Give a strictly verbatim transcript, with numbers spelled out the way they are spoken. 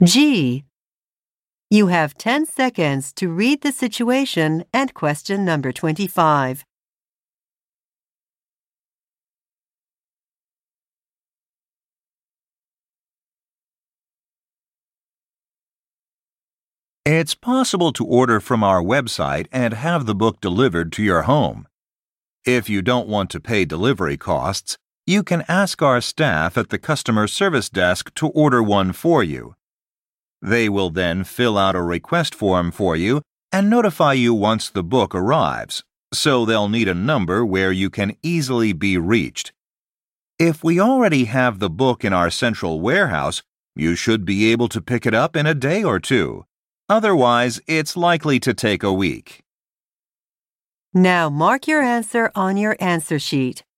G. You have ten seconds to read the situation and question number twenty-five. It's possible to order from our website and have the book delivered to your home. If you don't want to pay delivery costs, you can ask our staff at the customer service desk to order one for you. They will then fill out a request form for you and notify you once the book arrives, so they'll need a number where you can easily be reached. If we already have the book in our central warehouse, you should be able to pick it up in a day or two. Otherwise, it's likely to take a week. Now mark your answer on your answer sheet.